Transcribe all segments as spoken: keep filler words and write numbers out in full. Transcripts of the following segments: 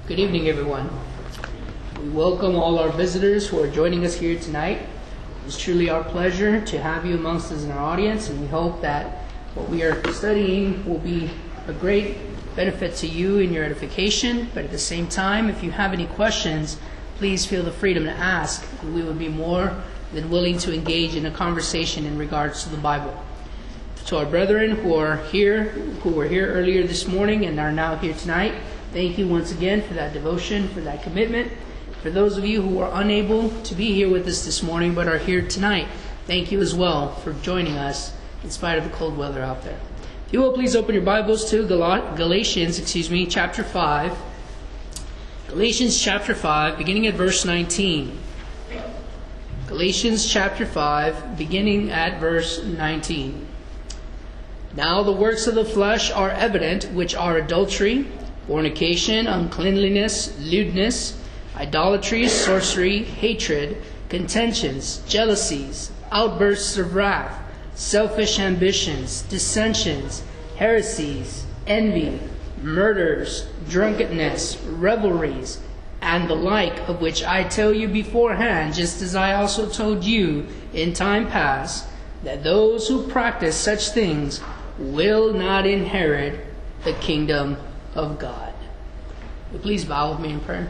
Good evening, everyone. We welcome all our visitors who are joining us here tonight. It's truly our pleasure to have you amongst us in our audience, and we hope that what we are studying will be a great benefit to you in your edification. But at the same time, if you have any questions, please feel the freedom to ask. We would be more than willing to engage in a conversation in regards to the Bible. To our brethren who are here, who were here earlier this morning and are now here tonight, thank you once again for that devotion, for that commitment. For those of you who are unable to be here with us this morning but are here tonight, thank you as well for joining us in spite of the cold weather out there. If you will, please open your Bibles to Gal- Galatians, excuse me, chapter five. Galatians chapter five, beginning at verse nineteen. Galatians chapter five, beginning at verse nineteen. Now the works of the flesh are evident, which are adultery, fornication, uncleanliness, lewdness, idolatry, sorcery, hatred, contentions, jealousies, outbursts of wrath, selfish ambitions, dissensions, heresies, envy, murders, drunkenness, revelries, and the like, of which I tell you beforehand, just as I also told you in time past, that those who practice such things will not inherit the kingdom of God. Will you please bow with me in prayer?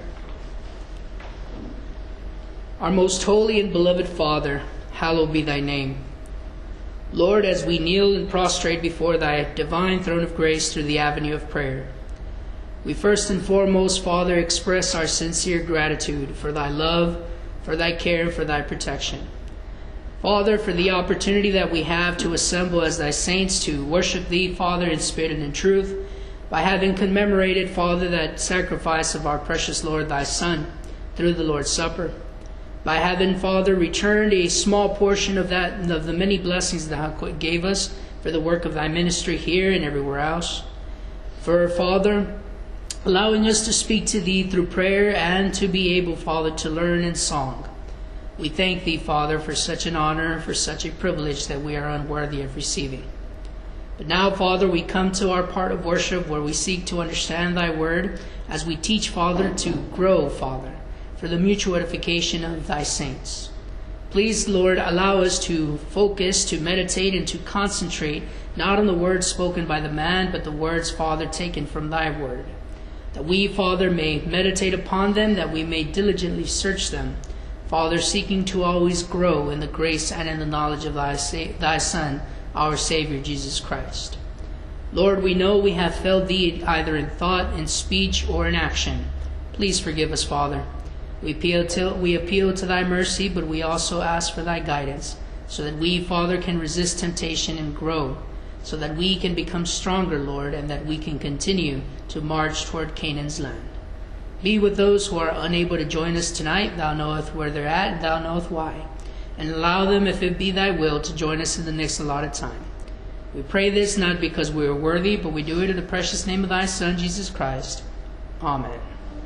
Our most holy and beloved Father, hallowed be thy name. Lord, as we kneel and prostrate before thy divine throne of grace through the avenue of prayer, we first and foremost, Father, express our sincere gratitude for thy love, for thy care, and for thy protection. Father, for the opportunity that we have to assemble as thy saints to worship thee, Father, in spirit and in truth, by having commemorated, Father, that sacrifice of our precious Lord, thy Son, through the Lord's Supper, by having, Father, returned a small portion of that of the many blessings thou gave us for the work of thy ministry here and everywhere else, for, Father, allowing us to speak to thee through prayer and to be able, Father, to learn in song. We thank thee, Father, for such an honor, for such a privilege that we are unworthy of receiving. But now, Father, we come to our part of worship where we seek to understand thy word as we teach, Father, to grow, Father, for the mutual edification of thy saints. Please, Lord, allow us to focus, to meditate, and to concentrate not on the words spoken by the man, but the words, Father, taken from thy word. That we, Father, may meditate upon them, that we may diligently search them, Father, seeking to always grow in the grace and in the knowledge of thy, thy Son, our Savior, Jesus Christ. Lord, we know we have failed thee either in thought, in speech, or in action. Please forgive us, Father. We appeal to, we appeal to thy mercy, but we also ask for thy guidance, so that we, Father, can resist temptation and grow, so that we can become stronger, Lord, and that we can continue to march toward Canaan's land. Be with those who are unable to join us tonight. Thou knowest where they're at, and thou knowest why. And allow them, if it be thy will, to join us in the next allotted time. We pray this not because we are worthy, but we do it in the precious name of thy Son, Jesus Christ. Amen.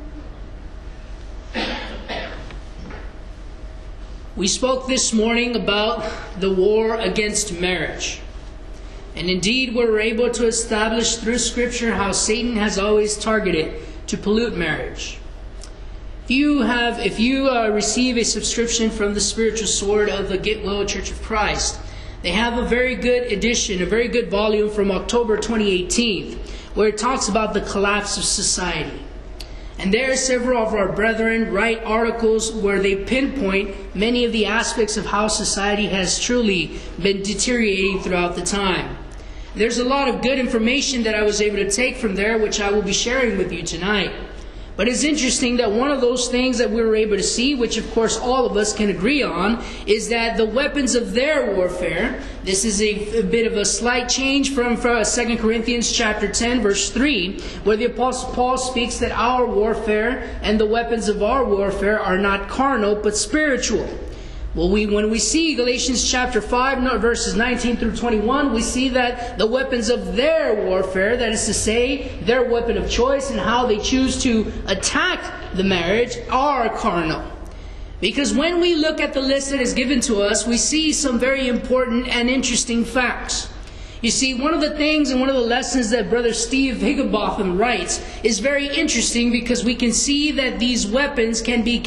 We spoke this morning about the war against marriage. And indeed, we were able to establish through Scripture how Satan has always targeted to pollute marriage. If you have, if you uh, receive a subscription from the Spiritual Sword of the Get Well Church of Christ, they have a very good edition, a very good volume from October twenty eighteen, where it talks about the collapse of society. And there several of our brethren write articles where they pinpoint many of the aspects of how society has truly been deteriorating throughout the time. There's a lot of good information that I was able to take from there, which I will be sharing with you tonight. But it's interesting that one of those things that we were able to see, which of course all of us can agree on, is that the weapons of their warfare, this is a, a bit of a slight change from, from Second Corinthians chapter ten, verse three, where the Apostle Paul speaks that our warfare and the weapons of our warfare are not carnal, but spiritual. Well, we, when we see Galatians chapter five, verses nineteen through twenty-one, we see that the weapons of their warfare, that is to say, their weapon of choice and how they choose to attack the marriage, are carnal. Because when we look at the list that is given to us, we see some very important and interesting facts. You see, one of the things and one of the lessons that Brother Steve Higginbotham writes is very interesting, because we can see that these weapons can be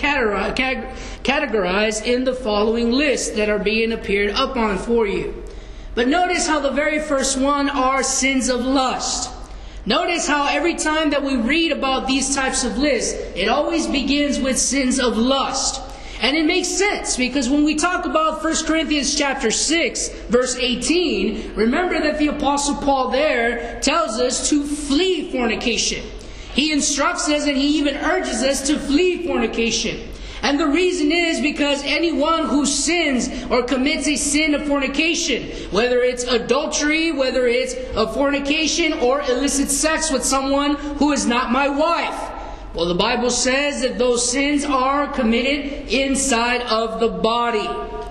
categorized in the following list that are being appeared up on for you. But notice how the very first one are sins of lust. Notice how every time that we read about these types of lists, it always begins with sins of lust. And it makes sense, because when we talk about First Corinthians chapter six, verse eighteen, remember that the Apostle Paul there tells us to flee fornication. He instructs us and he even urges us to flee fornication. And the reason is because anyone who sins or commits a sin of fornication, whether it's adultery, whether it's a fornication or illicit sex with someone who is not my wife, well, the Bible says that those sins are committed inside of the body.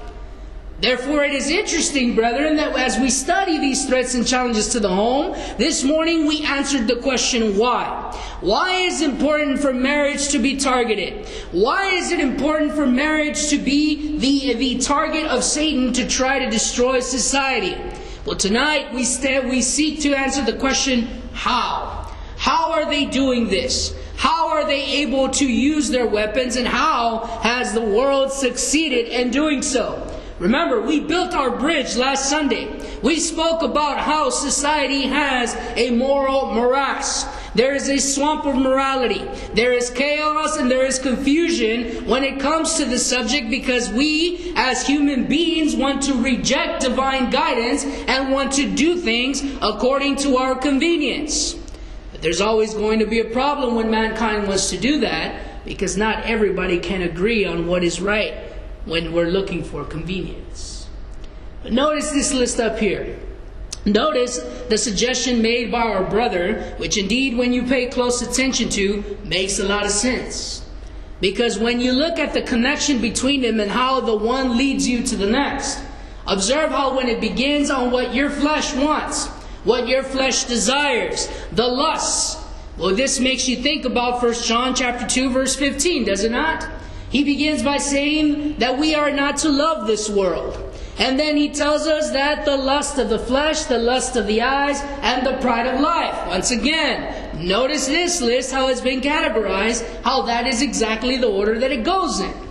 Therefore, it is interesting, brethren, that as we study these threats and challenges to the home, this morning we answered the question, why? Why is it important for marriage to be targeted? Why is it important for marriage to be the, the target of Satan to try to destroy society? Well, tonight we, st- we seek to answer the question, how? How are they doing this? How are they able to use their weapons, and how has the world succeeded in doing so? Remember, we built our bridge last Sunday. We spoke about how society has a moral morass. There is a swamp of morality. There is chaos and there is confusion when it comes to the subject, because we as human beings want to reject divine guidance and want to do things according to our convenience. There's always going to be a problem when mankind wants to do that, because not everybody can agree on what is right when we're looking for convenience. But notice this list up here. Notice the suggestion made by our brother, which indeed, when you pay close attention to, makes a lot of sense. Because when you look at the connection between them and how the one leads you to the next, observe how when it begins on what your flesh wants, what your flesh desires, the lusts. Well, this makes you think about First John chapter two, verse fifteen, does it not? He begins by saying that we are not to love this world. And then he tells us that the lust of the flesh, the lust of the eyes, and the pride of life. Once again, notice this list, how it's been categorized, how that is exactly the order that it goes in.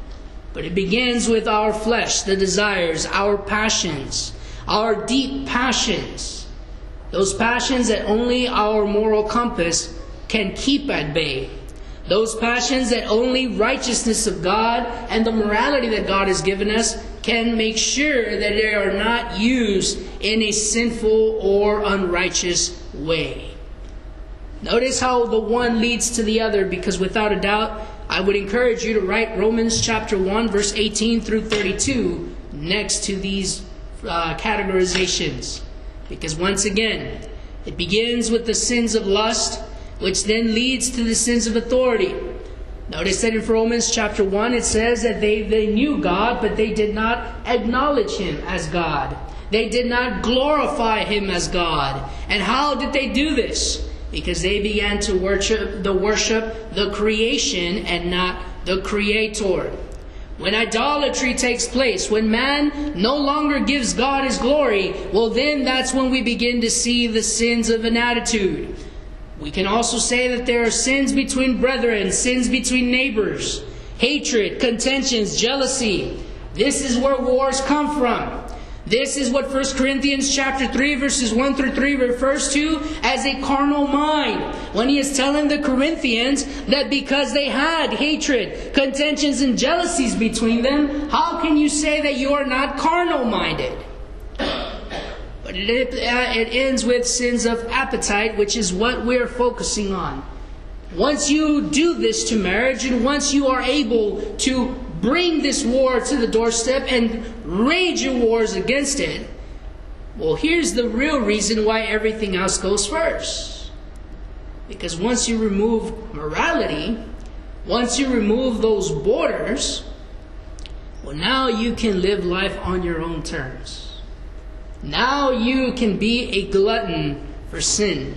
But it begins with our flesh, the desires, our passions, our deep passions. Those passions that only our moral compass can keep at bay. Those passions that only righteousness of God and the morality that God has given us can make sure that they are not used in a sinful or unrighteous way. Notice how the one leads to the other, because without a doubt, I would encourage you to write Romans chapter one, verse eighteen through thirty-two next to these uh, categorizations. Because once again, it begins with the sins of lust, which then leads to the sins of authority. Notice that in Romans chapter one, it says that they, they knew God, but they did not acknowledge Him as God. They did not glorify Him as God. And how did they do this? Because they began to worship the worship the creation and not the Creator. When idolatry takes place, when man no longer gives God His glory, well then that's when we begin to see the sins of an attitude. We can also say that there are sins between brethren, sins between neighbors, hatred, contentions, jealousy. This is where wars come from. This is what First Corinthians chapter three, verses one through three refers to as a carnal mind. When he is telling the Corinthians that because they had hatred, contentions, and jealousies between them, how can you say that you are not carnal-minded? But it, uh, it ends with sins of appetite, which is what we're focusing on. Once you do this to marriage, and once you are able to bring this war to the doorstep and rage your wars against it, well, here's the real reason why everything else goes first. Because once you remove morality, once you remove those borders, well, now you can live life on your own terms. Now you can be a glutton for sin.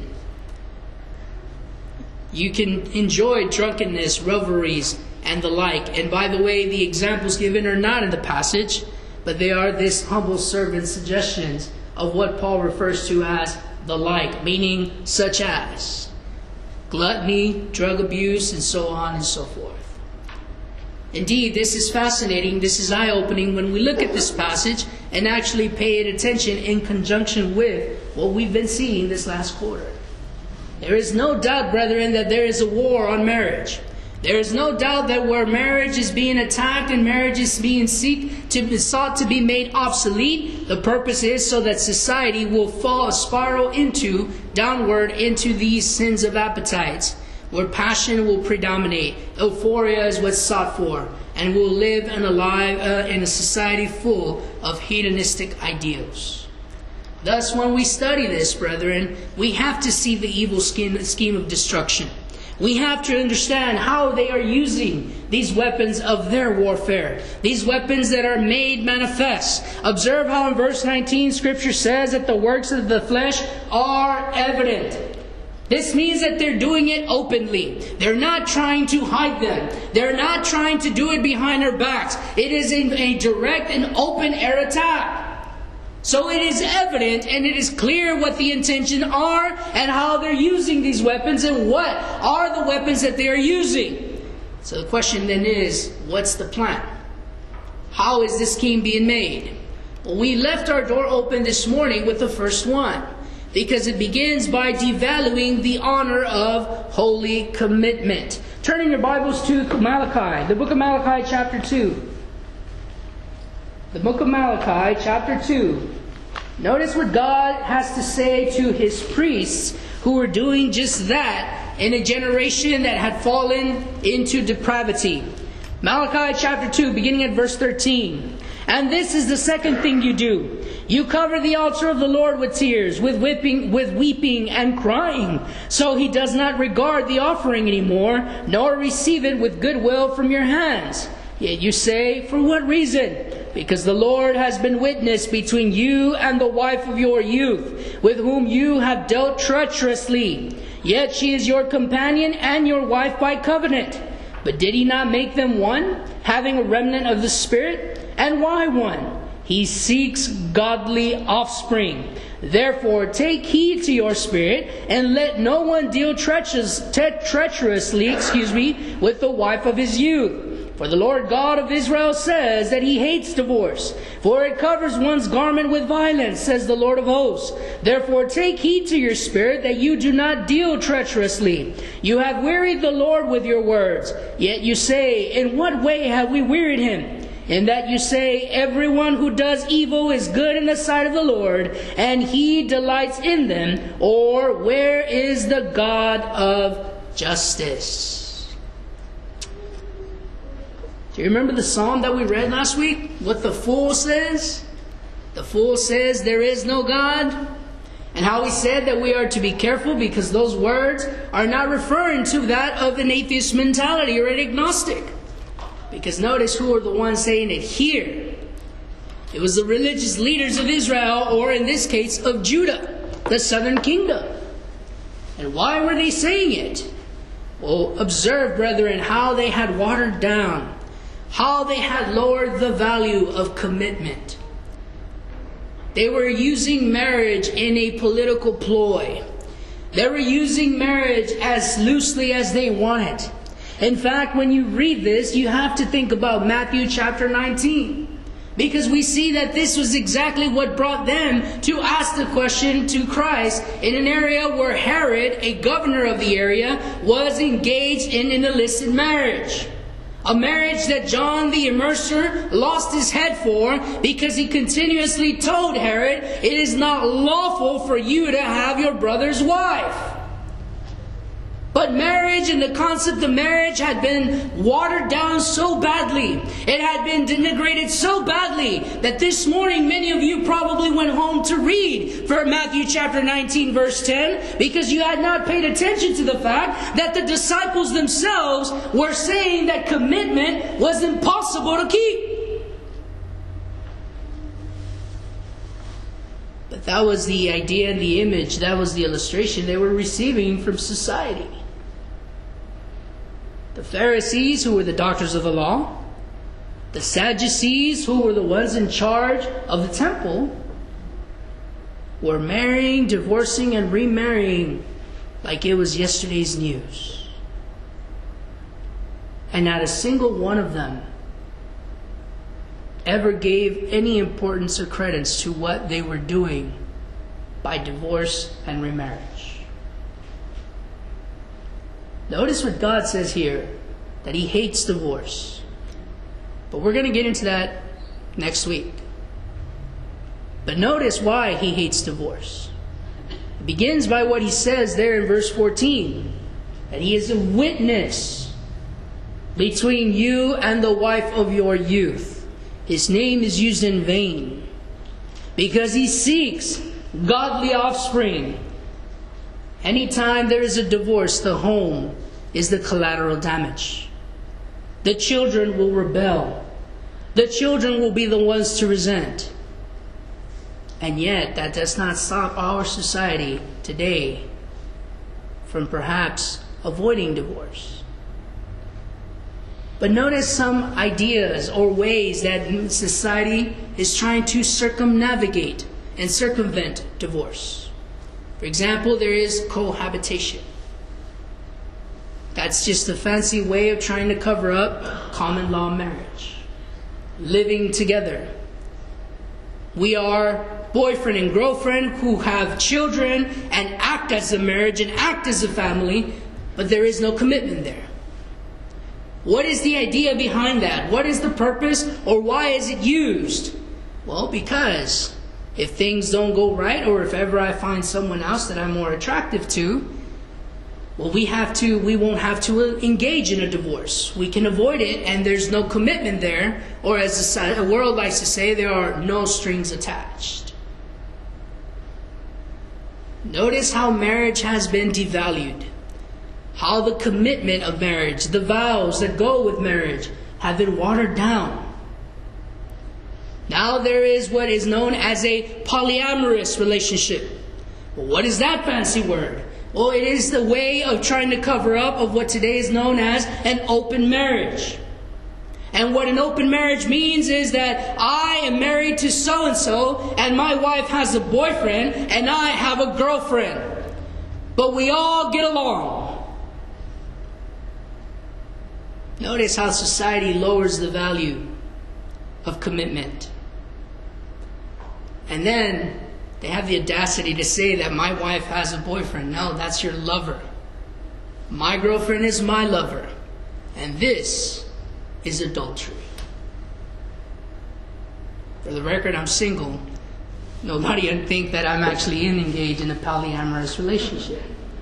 You can enjoy drunkenness, revelries, and the like. And by the way, the examples given are not in the passage, but they are this humble servant's suggestions of what Paul refers to as the like, meaning such as gluttony, drug abuse, and so on and so forth. Indeed, this is fascinating, this is eye-opening when we look at this passage and actually pay attention in conjunction with what we've been seeing this last quarter. There is no doubt, brethren, that there is a war on marriage. There is no doubt that where marriage is being attacked and marriage is being seek to be sought to be made obsolete, the purpose is so that society will fall, spiral into, downward into these sins of appetites, where passion will predominate, euphoria is what's sought for, and we'll live and alive uh, in a society full of hedonistic ideals. Thus, when we study this, brethren, we have to see the evil scheme, scheme of destruction. We have to understand how they are using these weapons of their warfare. These weapons that are made manifest. Observe how in verse nineteen Scripture says that the works of the flesh are evident. This means that they're doing it openly. They're not trying to hide them. They're not trying to do it behind their backs. It is a, a direct and open air attack. So it is evident and it is clear what the intention are and how they're using these weapons and what are the weapons that they are using. So the question then is, what's the plan? How is this scheme being made? Well, we left our door open this morning with the first one, because it begins by devaluing the honor of holy commitment. Turning your Bibles to Malachi, the book of Malachi chapter two. The book of Malachi chapter two. Notice what God has to say to His priests who were doing just that in a generation that had fallen into depravity. Malachi chapter two, beginning at verse thirteen. And this is the second thing you do. You cover the altar of the Lord with tears, with whipping, with weeping and crying. So He does not regard the offering anymore, nor receive it with goodwill from your hands. Yet you say, for what reason? Because the Lord has been witness between you and the wife of your youth, with whom you have dealt treacherously. Yet she is your companion and your wife by covenant. But did He not make them one, having a remnant of the Spirit? And why one? He seeks godly offspring. Therefore, take heed to your spirit, and let no one deal treacherous, treacherously, excuse me, with the wife of his youth. For the Lord God of Israel says that He hates divorce, for it covers one's garment with violence, says the Lord of hosts. Therefore take heed to your spirit, that you do not deal treacherously. You have wearied the Lord with your words. Yet you say, in what way have we wearied Him? In that you say, everyone who does evil is good in the sight of the Lord, and He delights in them. Or where is the God of justice? Do you remember the psalm that we read last week? What the fool says? The fool says there is no God. And how he said that we are to be careful because those words are not referring to that of an atheist mentality or an agnostic. Because notice who are the ones saying it here. It was the religious leaders of Israel, or in this case of Judah, the southern kingdom. And why were they saying it? Well, observe, brethren, how they had watered down, how they had lowered the value of commitment. They were using marriage in a political ploy. They were using marriage as loosely as they wanted. In fact, when you read this, you have to think about Matthew chapter nineteen. Because we see that this was exactly what brought them to ask the question to Christ in an area where Herod, a governor of the area, was engaged in an illicit marriage. A marriage that John the Immerser lost his head for because he continuously told Herod, it is not lawful for you to have your brother's wife. But marriage and the concept of marriage had been watered down so badly. It had been denigrated so badly that this morning many of you probably went home to read for Matthew chapter nineteen verse ten because you had not paid attention to the fact that the disciples themselves were saying that commitment was impossible to keep. But that was the idea and the image, that was the illustration they were receiving from society. The Pharisees, who were the doctors of the law, the Sadducees, who were the ones in charge of the temple, who are marrying, divorcing, and remarrying like it was yesterday's news. And not a single one of them ever gave any importance or credence to what they were doing by divorce and remarriage. Notice what God says here, that He hates divorce. But we're going to get into that next week. But notice why He hates divorce. It begins by what He says there in verse fourteen, that He is a witness between you and the wife of your youth. His name is used in vain because He seeks godly offspring. Anytime there is a divorce, the home is the collateral damage. The children will rebel. The children will be the ones to resent. And yet, that does not stop our society today from perhaps avoiding divorce. But notice some ideas or ways that society is trying to circumnavigate and circumvent divorce. For example, there is cohabitation. That's just a fancy way of trying to cover up common law marriage. Living together. We are boyfriend and girlfriend who have children and act as a marriage and act as a family, but there is no commitment there. What is the idea behind that? What is the purpose, or why is it used? Well, because if things don't go right, or if ever I find someone else that I'm more attractive to, well, we have to, we won't have to engage in a divorce. We can avoid it, and there's no commitment there, or as the world likes to say, there are no strings attached. Notice how marriage has been devalued. How the commitment of marriage, the vows that go with marriage, have been watered down. Now there is what is known as a polyamorous relationship. Well, what is that fancy word? Well, it is the way of trying to cover up of what today is known as an open marriage. And what an open marriage means is that I am married to so-and-so, and my wife has a boyfriend, and I have a girlfriend. But we all get along. Notice how society lowers the value of commitment. And then they have the audacity to say that my wife has a boyfriend. No, that's your lover. My girlfriend is my lover. And this is adultery. For the record, I'm single. Nobody would think that I'm actually engaged in a polyamorous relationship.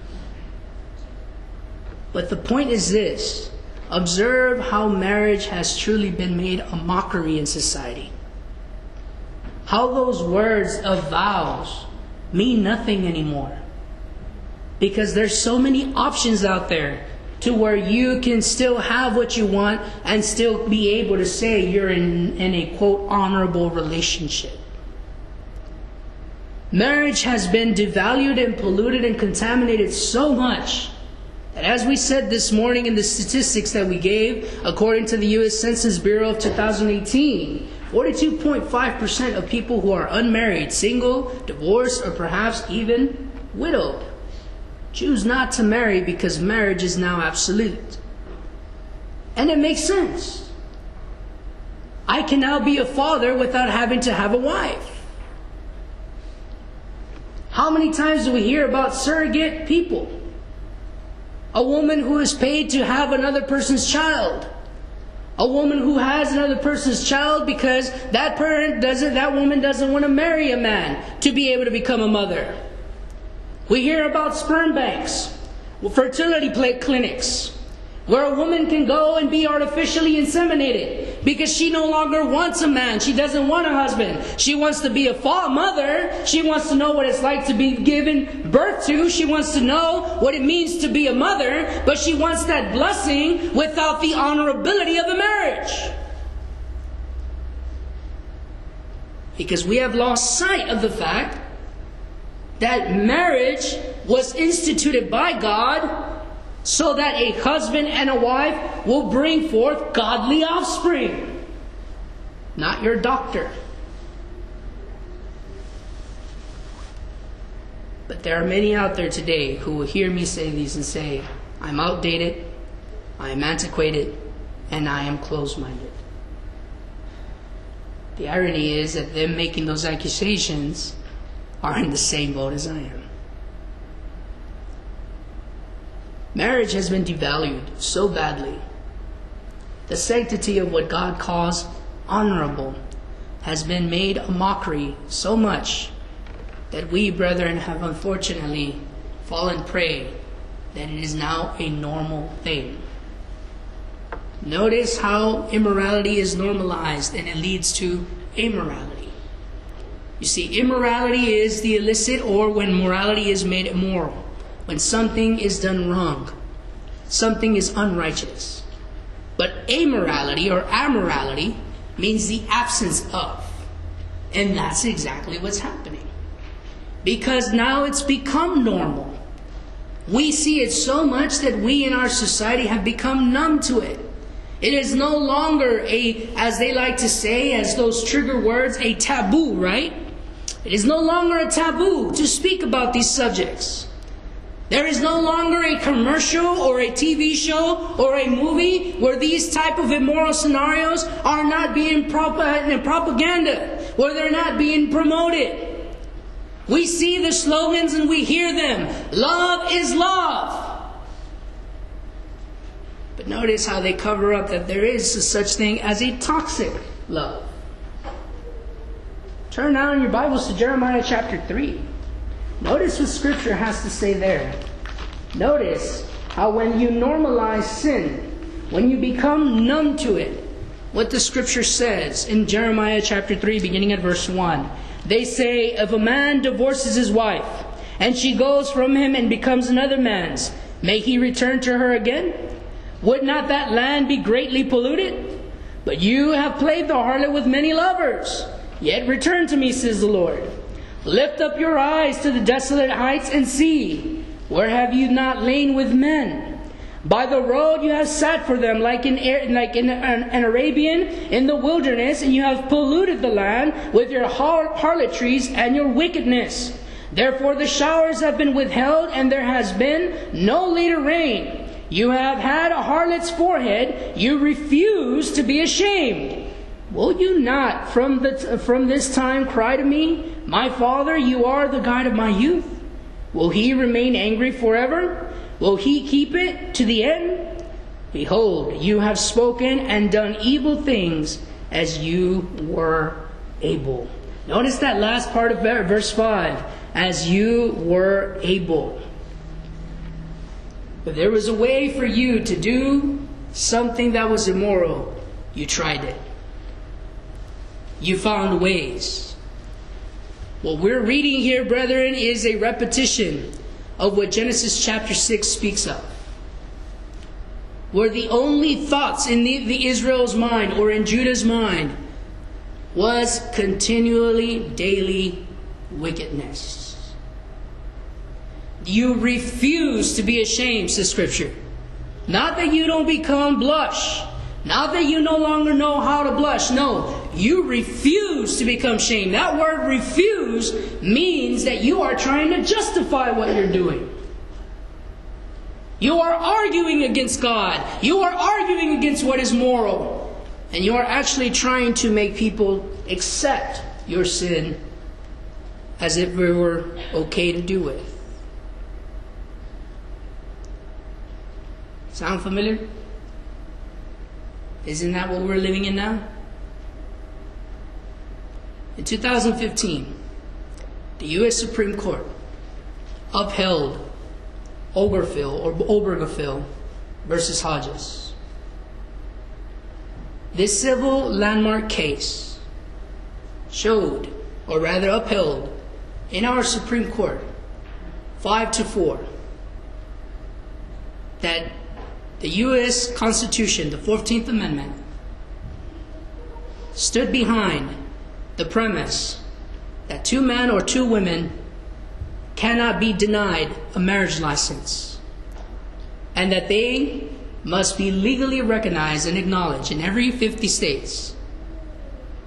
But the point is this. Observe how marriage has truly been made a mockery in society. How those words of vows mean nothing anymore. Because there's so many options out there to where you can still have what you want and still be able to say you're in, in a, quote, honorable relationship. Marriage has been devalued and polluted and contaminated so much that, as we said this morning in the statistics that we gave, according to the U S Census Bureau of two thousand eighteen, forty-two point five percent of people who are unmarried, single, divorced, or perhaps even widowed choose not to marry because marriage is now absolute. And it makes sense. I can now be a father without having to have a wife. How many times do we hear about surrogate people? A woman who is paid to have another person's child. A woman who has another person's child because that parent doesn't, that woman doesn't want to marry a man to be able to become a mother. We hear about sperm banks, fertility clinics, where a woman can go and be artificially inseminated because she no longer wants a man. She doesn't want a husband. She wants to be a mother. She wants to know what it's like to be given birth to. She wants to know what it means to be a mother, but she wants that blessing without the honorability of a marriage. Because we have lost sight of the fact that marriage was instituted by God so that a husband and a wife will bring forth godly offspring. Not your doctor. But there are many out there today who will hear me say these and say, I'm outdated, I am antiquated, and I am closed-minded. The irony is that them making those accusations are in the same boat as I am. Marriage has been devalued so badly. The sanctity of what God calls honorable has been made a mockery so much that we, brethren, have unfortunately fallen prey that it is now a normal thing. Notice how immorality is normalized and it leads to immorality. You see, immorality is the illicit, or when morality is made immoral. When something is done wrong, something is unrighteous. But amorality or amorality means the absence of. And that's exactly what's happening. Because now it's become normal. We see it so much that we in our society have become numb to it. It is no longer a, as they like to say, as those trigger words, a taboo, right? It is no longer a taboo to speak about these subjects. There is no longer a commercial or a T V show or a movie where these type of immoral scenarios are not being prop- propaganda, where they're not being promoted. We see the slogans and we hear them. Love is love. But notice how they cover up that there is a such thing as a toxic love. Turn now in your Bibles to Jeremiah chapter three. Notice what Scripture has to say there. Notice how when you normalize sin, when you become numb to it, what the Scripture says in Jeremiah chapter three, beginning at verse one. They say, if a man divorces his wife, and she goes from him and becomes another man's, may he return to her again? Would not that land be greatly polluted? But you have played the harlot with many lovers. Yet return to me, says the Lord. Lift up your eyes to the desolate heights and see, where have you not lain with men? By the road you have sat for them like an, like an, an, an Arabian in the wilderness, and you have polluted the land with your har- harlotries and your wickedness. Therefore the showers have been withheld, and there has been no later rain. You have had a harlot's forehead, you refuse to be ashamed. Will you not from, the, from this time cry to me, my Father, you are the guide of my youth? Will he remain angry forever? Will he keep it to the end? Behold, you have spoken and done evil things as you were able. Notice that last part of verse five. As you were able. But there was a way for you to do something that was immoral. You tried it. You found ways. What we're reading here, brethren, is a repetition of what Genesis chapter six speaks of. Where the only thoughts in the, the Israel's mind or in Judah's mind was continually, daily wickedness. You refuse to be ashamed, says Scripture. Not that you don't become blush. Not that you no longer know how to blush. No, you refuse to become ashamed. That word refuse means that you are trying to justify what you're doing. You are arguing against God. You are arguing against what is moral. And you are actually trying to make people accept your sin as if it were okay to do it. Sound familiar? Isn't that what we're living in now? In two thousand fifteen, the U S Supreme Court upheld Obergefell or Obergefell versus Hodges. This civil landmark case showed, or rather upheld, in our Supreme Court, five to four, that the U S Constitution, the fourteenth Amendment, stood behind the premise that two men or two women cannot be denied a marriage license, and that they must be legally recognized and acknowledged in every fifty states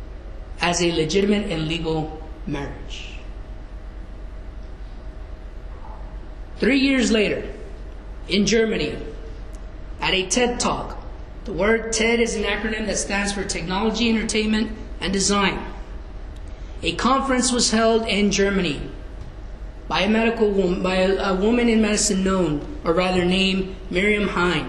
as a legitimate and legal marriage. Three years later, in Germany, at a TED Talk. The word TED is an acronym that stands for Technology, Entertainment, and Design. A conference was held in Germany by a medical woman, by a, a woman in medicine known, or rather named Miriam Hein.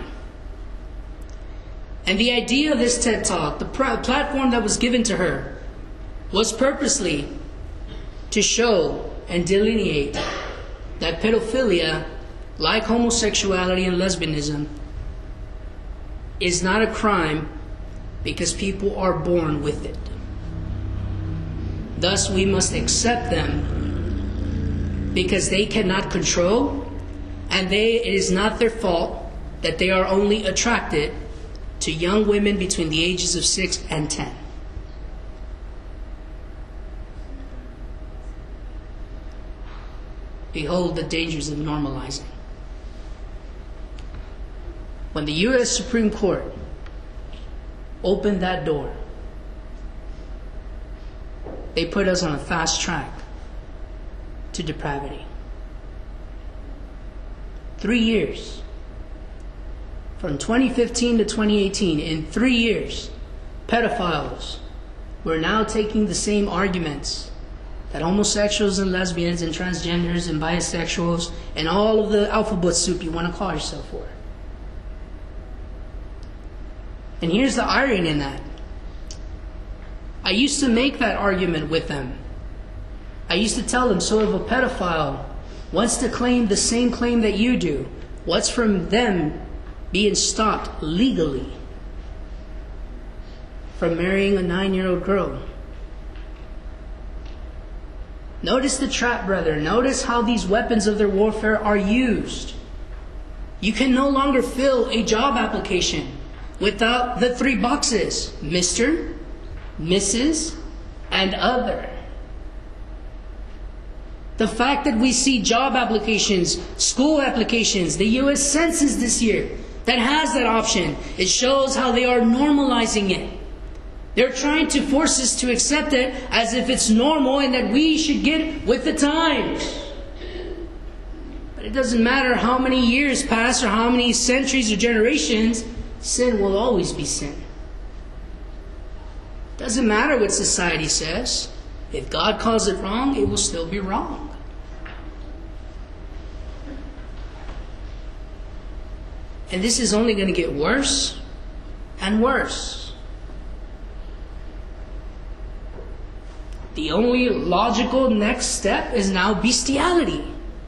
And the idea of this TED Talk, the pr- platform that was given to her, was purposely to show and delineate that pedophilia, like homosexuality and lesbianism, is not a crime because people are born with it. Thus, we must accept them because they cannot control, and they, it is not their fault that they are only attracted to young women between the ages of six and ten. Behold the dangers of normalizing. When the U S Supreme Court opened that door, they put us on a fast track to depravity. Three years. From twenty fifteen to twenty eighteen, in three years, pedophiles were now taking the same arguments that homosexuals and lesbians and transgenders and bisexuals and all of the alphabet soup you want to call yourself for. And here's the irony in that. I used to make that argument with them. I used to tell them, so if a pedophile wants to claim the same claim that you do, what's from them being stopped legally from marrying a nine-year-old girl? Notice the trap, brother. Notice how these weapons of their warfare are used. You can no longer fill a job application without the three boxes: Mister, Missus, and other. The fact that we see job applications, school applications, the U S Census this year that has that option, it shows how they are normalizing it. They're trying to force us to accept it as if it's normal and that we should get with the times. But it doesn't matter how many years pass or how many centuries or generations, sin will always be sin. Doesn't matter what society says. If God calls it wrong, it will still be wrong. And this is only going to get worse and worse. The only logical next step is now bestiality.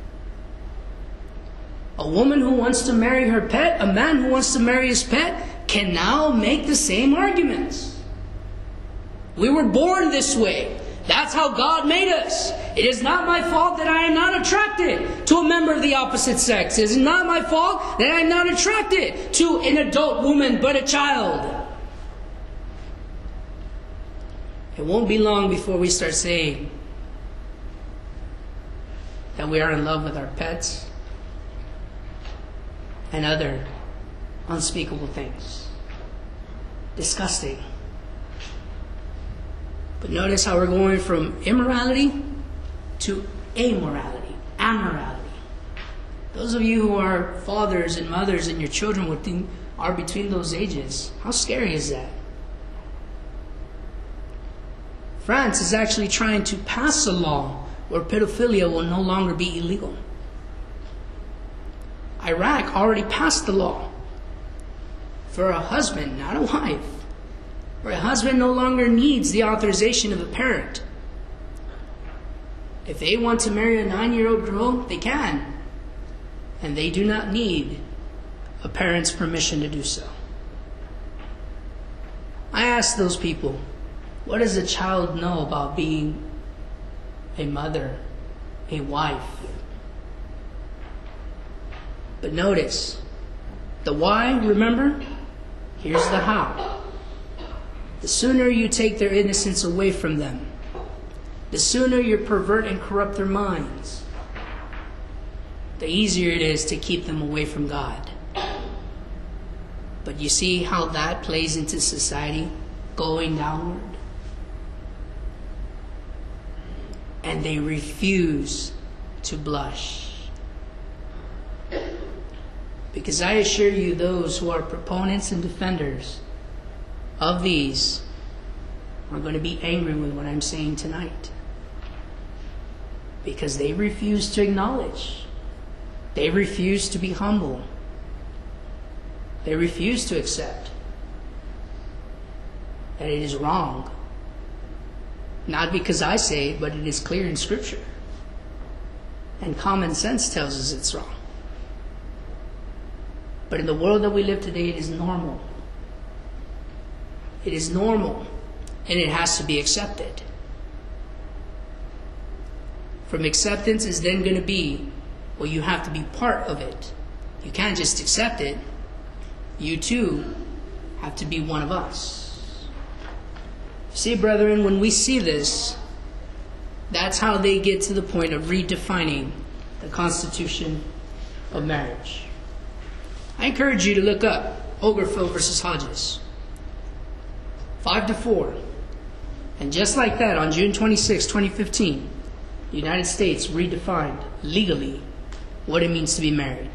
A woman who wants to marry her pet, a man who wants to marry his pet, can now make the same arguments. We were born this way. That's how God made us. It is not my fault that I am not attracted to a member of the opposite sex. It is not my fault that I am not attracted to an adult woman but a child. It won't be long before we start saying that we are in love with our pets and other unspeakable things. Disgusting. But notice how we're going from immorality to amorality, amorality. Those of you who are fathers and mothers and your children would think are between those ages, how scary is that? France is actually trying to pass a law where pedophilia will no longer be illegal. Iraq already passed the law for a husband, not a wife, where a husband no longer needs the authorization of a parent. If they want to marry a nine-year-old girl, they can. And they do not need a parent's permission to do so. I ask those people, what does a child know about being a mother, a wife? But notice, the why, remember? Here's the how. The sooner you take their innocence away from them, the sooner you pervert and corrupt their minds, the easier it is to keep them away from God. But you see how that plays into society, going downward? And they refuse to blush. Because I assure you, those who are proponents and defenders of these are going to be angry with what I'm saying tonight. Because they refuse to acknowledge. They refuse to be humble. They refuse to accept that it is wrong. Not because I say it, but it is clear in Scripture. And common sense tells us it's wrong. But in the world that we live today, it is normal. It is normal, and it has to be accepted. From acceptance is then going to be, well, you have to be part of it. You can't just accept it. You too have to be one of us. See, brethren, when we see this, that's how they get to the point of redefining the constitution of marriage. I encourage you to look up Obergefell versus Hodges. Five to four. And just like that, on June twenty-sixth, twenty fifteen, the United States redefined legally what it means to be married.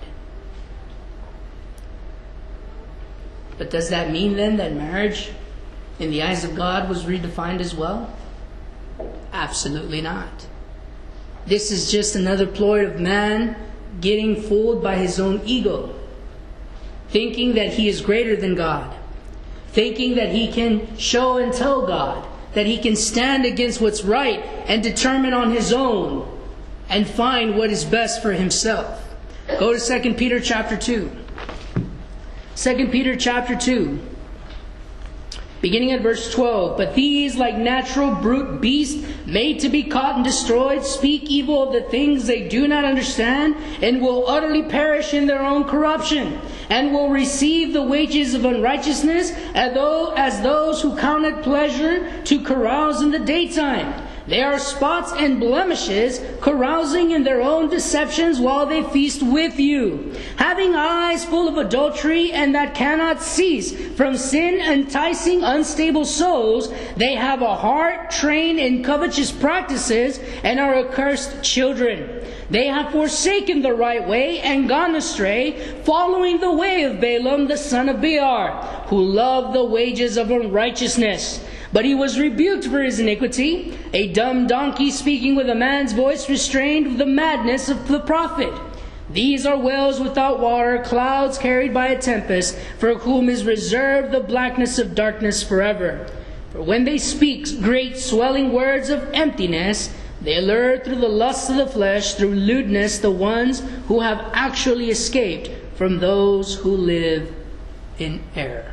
But does that mean then that marriage, in the eyes of God, was redefined as well? Absolutely not. This is just another ploy of man getting fooled by his own ego, thinking that he is greater than God, thinking that he can show and tell God, that he can stand against what's right and determine on his own and find what is best for himself. Go to Second Peter chapter two. Second Peter chapter two. Beginning at verse twelve. But these, like natural brute beasts, made to be caught and destroyed, speak evil of the things they do not understand, and will utterly perish in their own corruption, and will receive the wages of unrighteousness, as though as those who count it pleasure to carouse in the daytime. They are spots and blemishes, carousing in their own deceptions while they feast with you, having eyes full of adultery and that cannot cease, from sin enticing unstable souls. They have a heart trained in covetous practices and are accursed children. They have forsaken the right way and gone astray, following the way of Balaam the son of Beor, who loved the wages of unrighteousness. But he was rebuked for his iniquity. A dumb donkey speaking with a man's voice restrained the madness of the prophet. These are wells without water, clouds carried by a tempest, for whom is reserved the blackness of darkness forever. For when they speak great swelling words of emptiness, they allure through the lusts of the flesh, through lewdness, the ones who have actually escaped from those who live in error.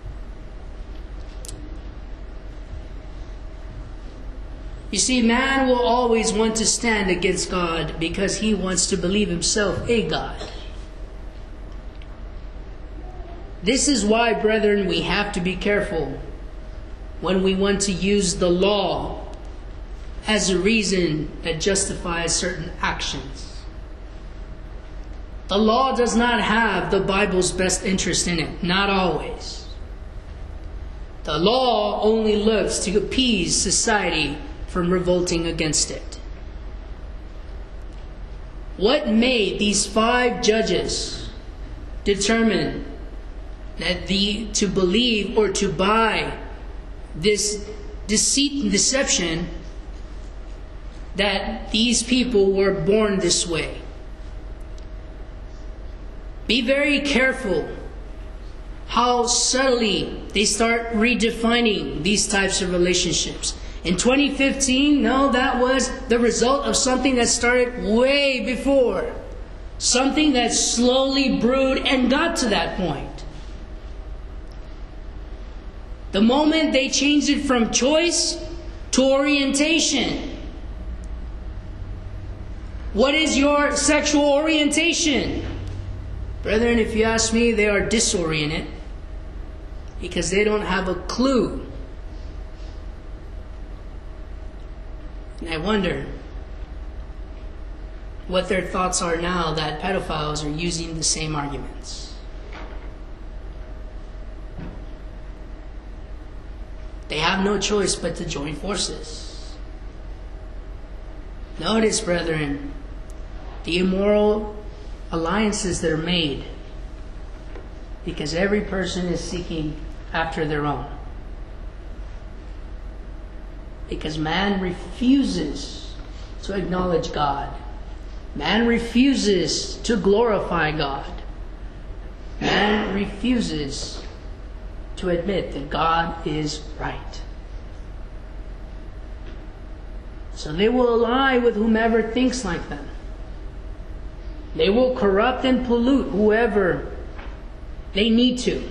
You see, man will always want to stand against God because he wants to believe himself a God. This is why, brethren, we have to be careful when we want to use the law as a reason that justifies certain actions. The law does not have the Bible's best interest in it, not always. The law only looks to appease society from revolting against it. What made these five judges determine that the to believe or to buy this deceit and deception that these people were born this way? Be very careful how subtly they start redefining these types of relationships. In twenty fifteen, no, that was the result of something that started way before. Something that slowly brewed and got to that point. The moment they changed it from choice to orientation. What is your sexual orientation? Brethren, if you ask me, they are disoriented because they don't have a clue. And I wonder what their thoughts are now that pedophiles are using the same arguments. They have no choice but to join forces. Notice, brethren, the immoral alliances that are made Because every person is seeking after their own. Because man refuses to acknowledge God. Man refuses to glorify God. Man refuses to admit that God is right. So they will ally with whomever thinks like them. They will corrupt and pollute whoever they need to,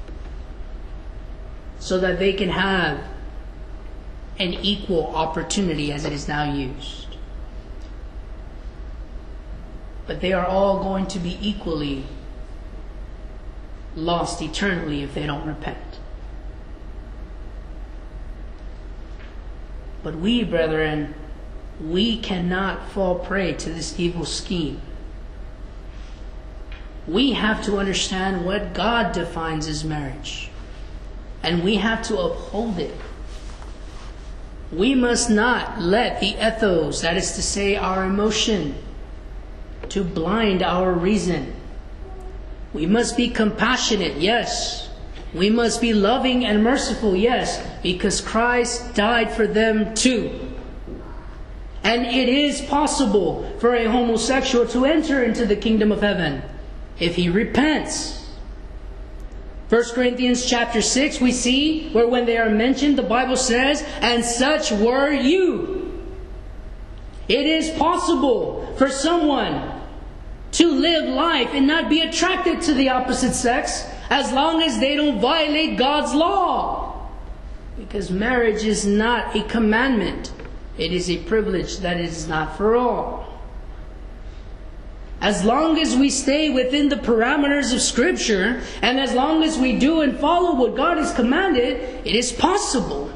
so that they can have an equal opportunity as it is now used. But they are all going to be equally lost eternally if they don't repent. But we, brethren, we cannot fall prey to this evil scheme. We have to understand what God defines as marriage. And we have to uphold it. We must not let the ethos, that is to say our emotion, to blind our reason. We must be compassionate, yes. We must be loving and merciful, yes, because Christ died for them too. And it is possible for a homosexual to enter into the kingdom of heaven if he repents. First Corinthians chapter six, we see where when they are mentioned, the Bible says, "And such were you." It is possible for someone to live life and not be attracted to the opposite sex as long as they don't violate God's law. Because marriage is not a commandment. It is a privilege that is not for all. As long as we stay within the parameters of Scripture, and as long as we do and follow what God has commanded, it is possible.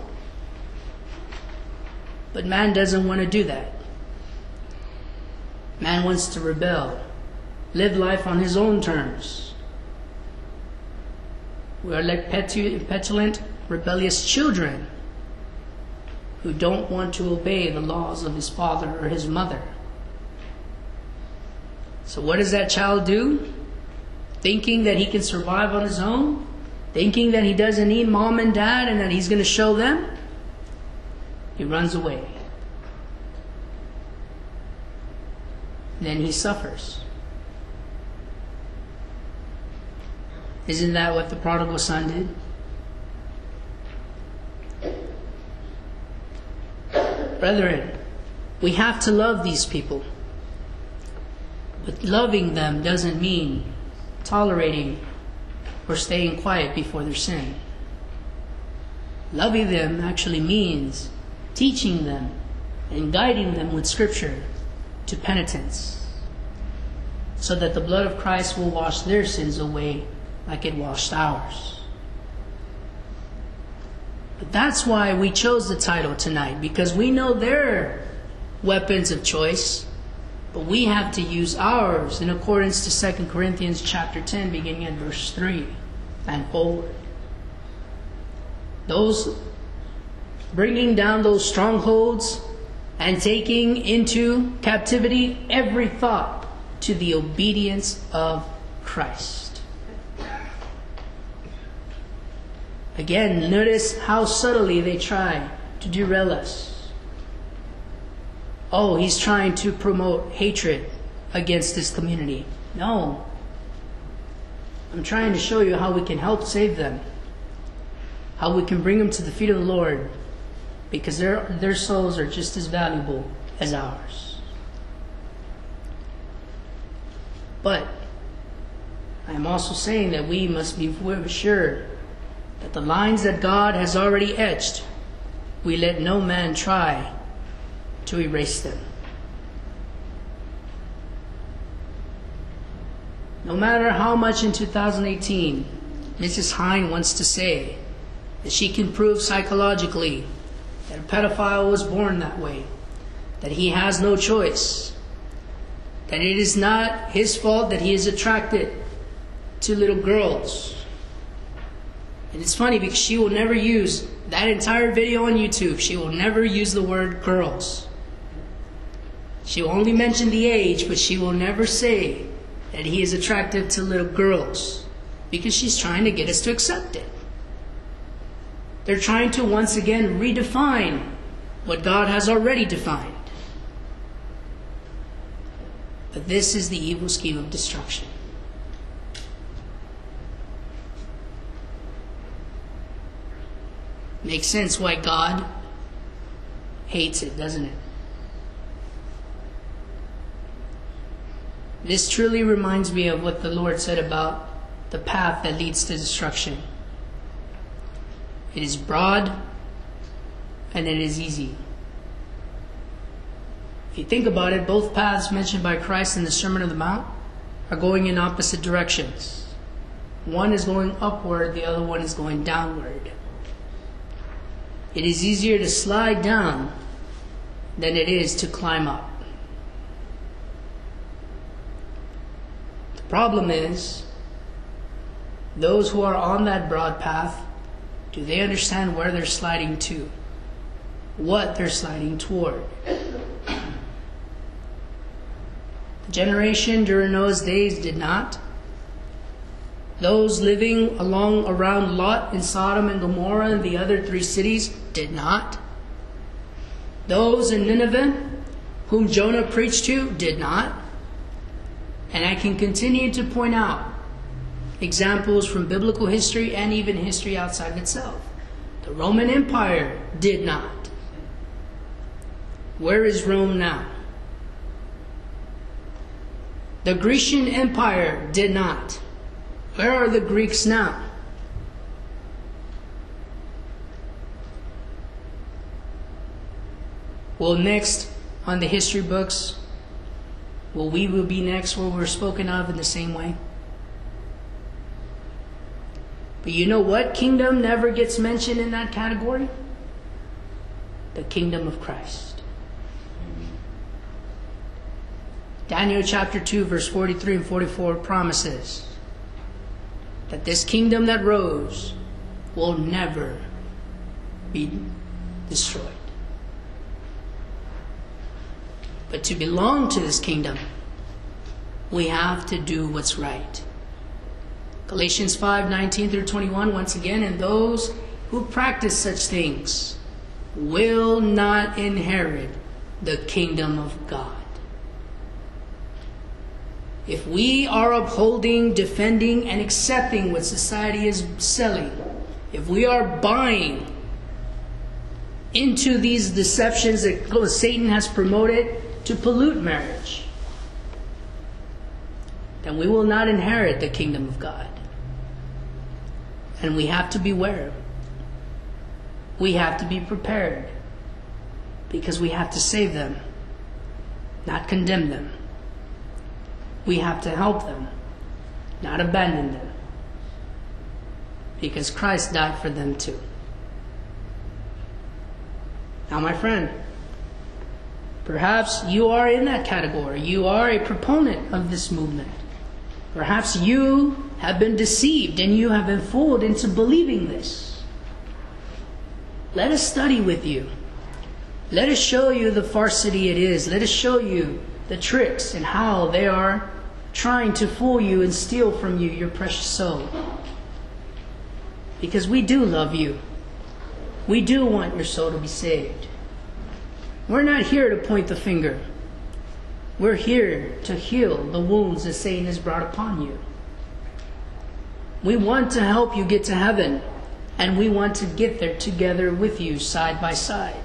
But man doesn't want to do that. Man wants to rebel, live life on his own terms. We are like petulant, rebellious children who don't want to obey the laws of his father or his mother. So what does that child do? Thinking that he can survive on his own? Thinking that he doesn't need mom and dad and that he's going to show them? He runs away. Then he suffers. Isn't that what the prodigal son did? Brethren, we have to love these people. But loving them doesn't mean tolerating or staying quiet before their sin. Loving them actually means teaching them and guiding them with Scripture to penitence, so that the blood of Christ will wash their sins away like it washed ours. But that's why we chose the title tonight, because we know their weapons of choice, but we have to use ours in accordance to Second Corinthians chapter ten, beginning at verse three and forward. Those bringing down those strongholds and taking into captivity every thought to the obedience of Christ. Again, notice how subtly they try to derail us. Oh, he's trying to promote hatred against this community. No. I'm trying to show you how we can help save them. How we can bring them to the feet of the Lord. Because their, their souls are just as valuable as ours. But I am also saying that we must be sure that the lines that God has already etched, we let no man try to erase them. No matter how much in two thousand eighteen Missus Hine wants to say that she can prove psychologically that a pedophile was born that way, that he has no choice, that it is not his fault that he is attracted to little girls. And it's funny because she will never use that entire video on YouTube. She will never use the word girls. She will only mention the age, but she will never say that he is attracted to little girls. Because she's trying to get us to accept it. They're trying to once again redefine what God has already defined. But this is the evil scheme of destruction. Makes sense why God hates it, doesn't it? This truly reminds me of what the Lord said about the path that leads to destruction. It is broad and it is easy. If you think about it, both paths mentioned by Christ in the Sermon on the Mount are going in opposite directions. One is going upward, the other one is going downward. It is easier to slide down than it is to climb up. The problem is, those who are on that broad path, do they understand where they're sliding to? What they're sliding toward? The generation during those days did not. Those living along around Lot in Sodom and Gomorrah and the other three cities did not. Those in Nineveh, whom Jonah preached to, did not. And I can continue to point out examples from biblical history and even history outside of itself. The Roman Empire did not. Where is Rome now? The Grecian Empire did not. Where are the Greeks now? Well, next on the history books, will we will be next where we're spoken of in the same way? But you know what kingdom never gets mentioned in that category? The kingdom of Christ. Daniel chapter two, verse forty-three and forty-four promises that this kingdom that rose will never be destroyed. But to belong to this kingdom, we have to do what's right. Galatians five, nineteen through twenty-one, once again, and those who practice such things will not inherit the kingdom of God. If we are upholding, defending, and accepting what society is selling, if we are buying into these deceptions that Satan has promoted to pollute marriage, then we will not inherit the kingdom of God. And we have to beware. We have to be prepared, because we have to save them, not condemn them. We have to help them, not abandon them, because Christ died for them too. Now, my friend, perhaps you are in that category. You are a proponent of this movement. Perhaps you have been deceived and you have been fooled into believing this. Let us study with you. Let us show you the falsity it is. Let us show you the tricks and how they are trying to fool you and steal from you your precious soul. Because we do love you. We do want your soul to be saved. We're not here to point the finger. We're here to heal the wounds that Satan has brought upon you. We want to help you get to heaven, and we want to get there together with you side by side.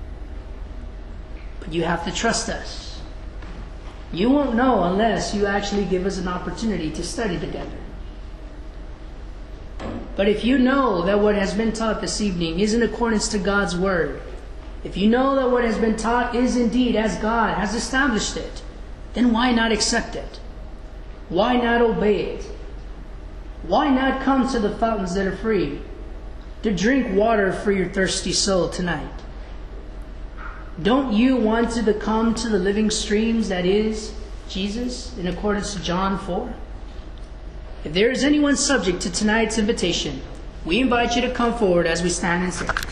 But you have to trust us. You won't know unless you actually give us an opportunity to study together. But if you know that what has been taught this evening is in accordance to God's Word, if you know that what has been taught is indeed as God has established it, then why not accept it? Why not obey it? Why not come to the fountains that are free to drink water for your thirsty soul tonight? Don't you want to come to the living streams that is Jesus in accordance to John four? If there is anyone subject to tonight's invitation, we invite you to come forward as we stand and sing.